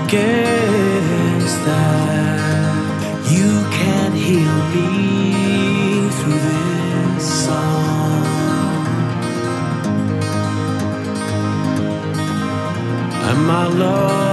guess that you can heal me through this song. And my love